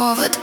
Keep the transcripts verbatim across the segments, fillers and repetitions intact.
повод.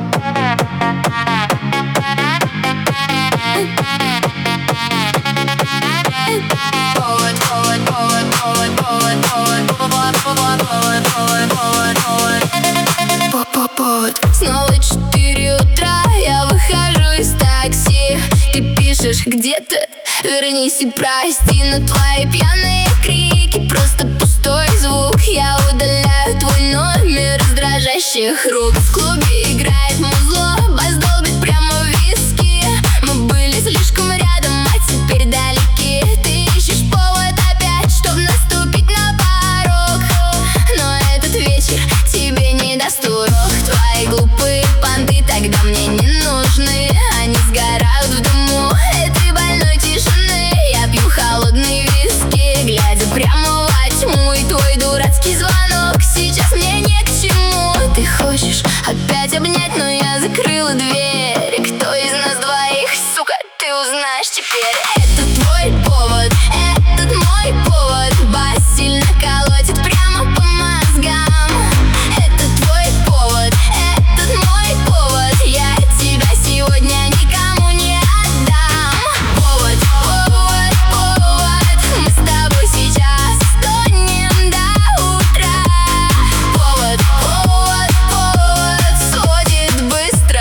Повод, повод, повод, повод, повод, повод, повод, повод, повод, повод, повод, повод, повод. Снова четыре утра, я выхожу из такси. Ты пишешь, где ты? Вернись и прости, но твои пьяные крики просто пустой звук. Я удаляю твой номер из дрожащих рук. В клубе играет музло, бас долбит прямо в виски. Мы были слишком рядом, а теперь далеки. Ты ищешь повод опять, чтоб наступить на порог. Но этот вечер тебе не даст урок. Твои глупые понты тогда мне не нужны. Они сгорают в дыму этой больной тишины. Я пью холодный виски, глядя прямо во тьму. И твой дурацкий звонок сейчас мне не к чему. Ты хочешь опять обнять, но я закрыла дверь. Кто из нас двоих, сука, ты узнаешь теперь. Это твой повод, этот мой повод. Бас сильно колотит прямо по мозгам. Это твой повод, этот мой повод. Я тебя сегодня никому не отдам. Повод, повод, повод. Мы с тобой сейчас стонем до утра. Повод, повод, повод. Сводит быстро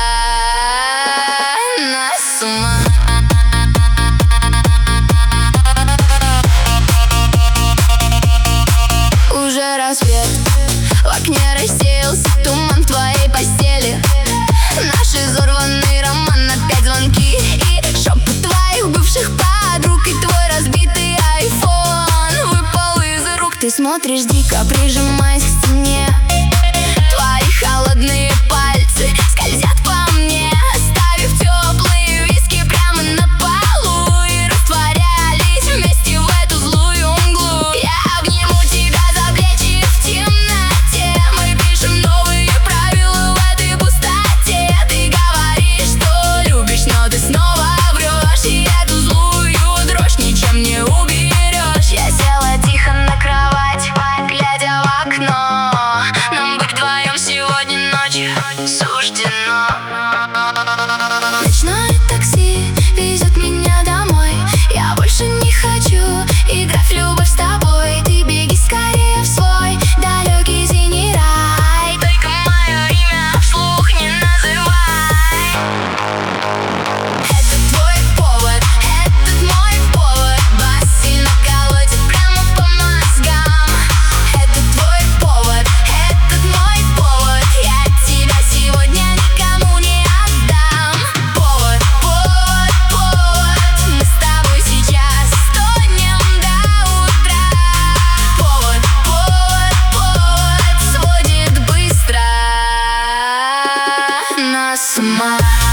нас с ума. Уже рассвет, в окне рассеялся туман в твоей постели. Наш изорванный роман, опять звонки и шепот твоих бывших подруг. И твой разбитый айфон выпал из рук. Ты смотришь дико, прижимаясь к стене. Твои холодные пальцы скользят по мне, оставив теплые виски прямо на полу. И растворялись вместе в эту злую мглу. Я обниму тебя за плечи в темноте. Мы пишем новые правила в этой пустоте. Ты говоришь, что любишь, но ты снова врешь. И эту злую дрожь ничем не уберешь. Я села тихо на кровать, глядя в окно. Нам быть вдвоем сегодня ночью суждено. Ночное такси везет меня домой. Я больше не хочу играть в любовь с тобой. Ты беги скорее в свой далекий синий рай. Только мое имя вслух не называй. Это твой повод, этот мой повод. Бас сильно колотит прямо по мозгам. Это твой повод, этот мой повод. Я тебя сегодня никому не отдам. Повод, повод, повод. Мы с тобой сейчас стонем до утра. Повод, повод, повод. Сводит быстро нас с ума.